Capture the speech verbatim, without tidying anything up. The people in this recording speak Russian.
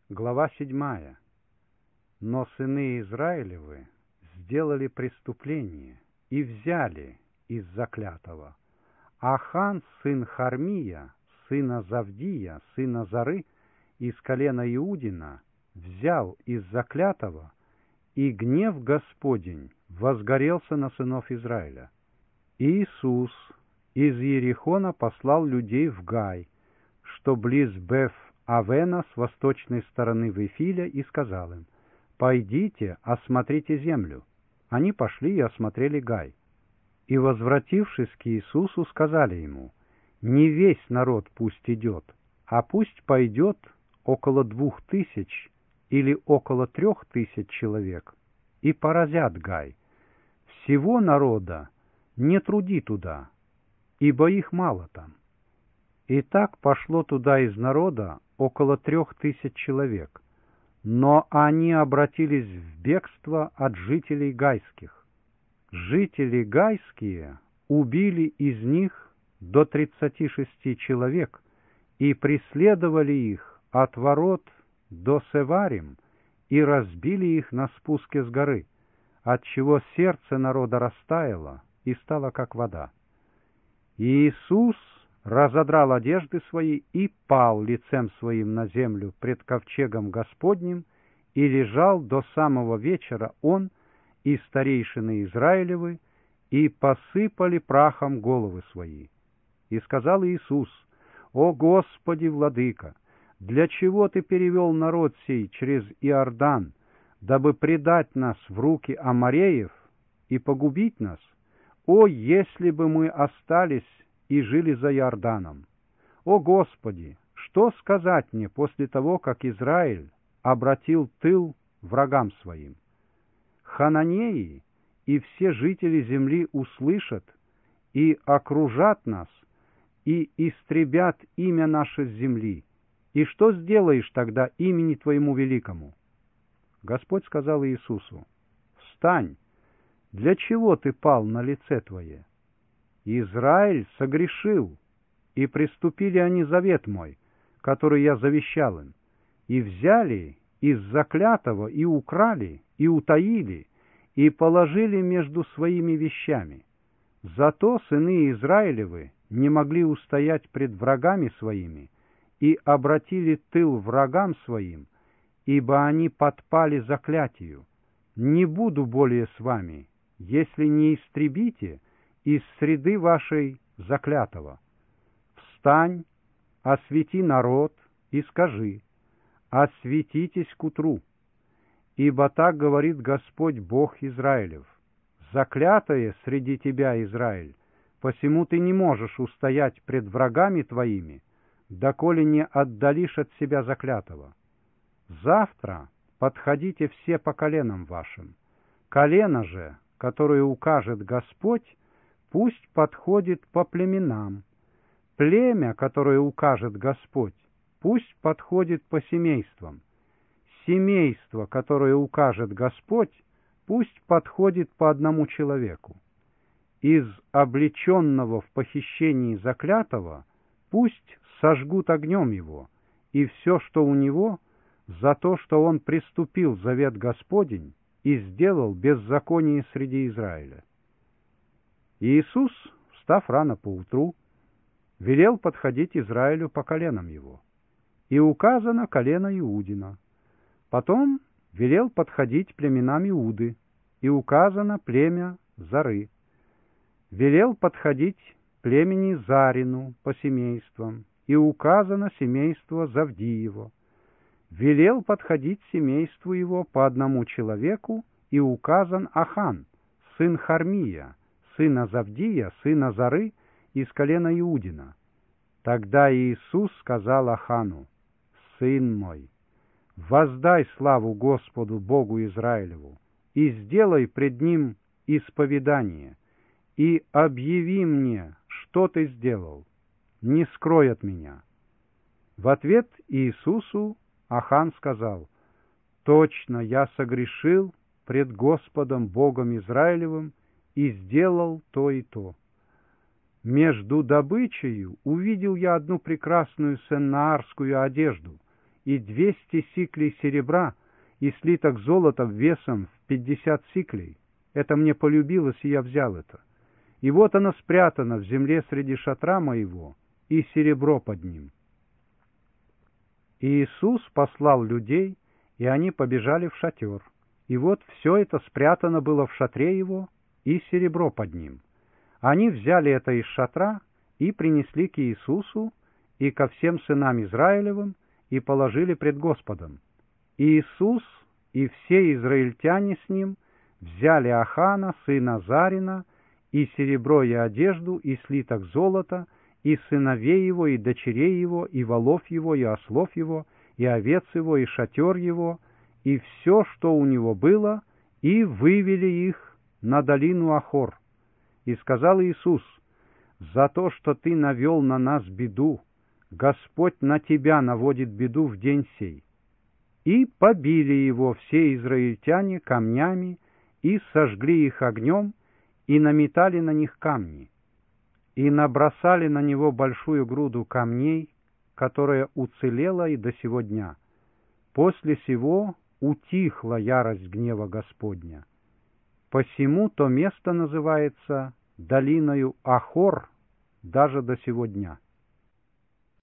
Глава седьмая. Но сыны Израилевы сделали преступление и взяли из заклятого. Ахан, сын Хармия, сына Завдия, сына Зары, из колена Иудина, взял из заклятого, и гнев Господень возгорелся на сынов Израиля. Иисус из Иерихона послал людей в Гай, что близ Беф-Авена с восточной стороны Вифиля, и сказал им: «Пойдите, осмотрите землю». Они пошли и осмотрели Гай. И, возвратившись к Иисусу, сказали ему: «Не весь народ пусть идет, а пусть пойдет около двух тысяч или около трех тысяч человек, и поразят Гай. Всего народа не труди туда, ибо их мало там». И так пошло туда из народа около трех тысяч человек, но они обратились в бегство от жителей гайских. Жители гайские убили из них до тридцати шести человек и преследовали их от ворот до Севарим и разбили их на спуске с горы, отчего сердце народа растаяло и стало как вода. И Иисус разодрал одежды свои и пал лицем своим на землю пред ковчегом Господним, и лежал до самого вечера он и старейшины Израилевы, и посыпали прахом головы свои. И сказал Иисус: «О Господи, Владыка, для чего Ты перевел народ сей через Иордан, дабы предать нас в руки амореев и погубить нас? О, если бы мы остались и жили за Иорданом! О Господи, что сказать мне после того, как Израиль обратил тыл врагам своим? Хананеи и все жители земли услышат и окружат нас, и истребят имя наше с земли. И что сделаешь тогда имени Твоему великому?» Господь сказал Иисусу: «Встань! Для чего ты пал на лице твое? Израиль согрешил, и приступили они завет мой, который я завещал им, и взяли из заклятого, и украли, и утаили, и положили между своими вещами. Зато сыны Израилевы не могли устоять пред врагами своими, и обратили тыл врагам своим, ибо они подпали заклятию. Не буду более с вами, если не истребите из среды вашей заклятого. Встань, освети народ и скажи: осветитесь к утру. Ибо так говорит Господь Бог Израилев: заклятое среди тебя, Израиль, посему ты не можешь устоять пред врагами твоими, доколе не отдалишь от себя заклятого. Завтра подходите все по коленам вашим. Колено же, которое укажет Господь, пусть подходит по племенам. Племя, которое укажет Господь, пусть подходит по семействам. Семейство, которое укажет Господь, пусть подходит по одному человеку. Из облеченного в похищении заклятого пусть сожгут огнем его, и все, что у него, за то, что он приступил завет Господень и сделал беззаконие среди Израиля». Иисус, встав рано поутру, велел подходить Израилю по коленам его, и указано колено Иудина. Потом велел подходить племенам Иуды, и указано племя Зары. Велел подходить племени Зарину по семействам, и указано семейство Завдиево. Велел подходить семейству его по одному человеку, и указан Ахан, сын Хармия, сына Завдия, сына Зары, из колена Иудина. Тогда Иисус сказал Ахану: «Сын мой, воздай славу Господу Богу Израилеву, и сделай пред Ним исповедание, и объяви мне, что ты сделал, не скрой от меня». В ответ Иисусу Ахан сказал: «Точно я согрешил пред Господом Богом Израилевым и сделал то и то. Между добычею увидел я одну прекрасную сеннаарскую одежду и двести сиклей серебра, и слиток золота весом в пятьдесят сиклей. Это мне полюбилось, и я взял это. И вот оно спрятано в земле среди шатра моего, и серебро под ним». И Иисус послал людей, и они побежали в шатер. И вот все это спрятано было в шатре его, и серебро под ним. Они взяли это из шатра и принесли к Иисусу и ко всем сынам Израилевым, и положили пред Господом. И Иисус и все израильтяне с ним взяли Ахана, сына Зарина, и серебро, и одежду, и слиток золота, и сыновей его, и дочерей его, и волов его, и ослов его, и овец его, и шатер его, и все, что у него было, и вывели их на долину Ахор. И сказал Иисус: «За то, что ты навел на нас беду, Господь на тебя наводит беду в день сей». И побили его все израильтяне камнями, и сожгли их огнем, и наметали на них камни, и набросали на него большую груду камней, которая уцелела и до сего дня. После сего утихла ярость гнева Господня. Посему то место называется долиною Ахор даже до сего дня.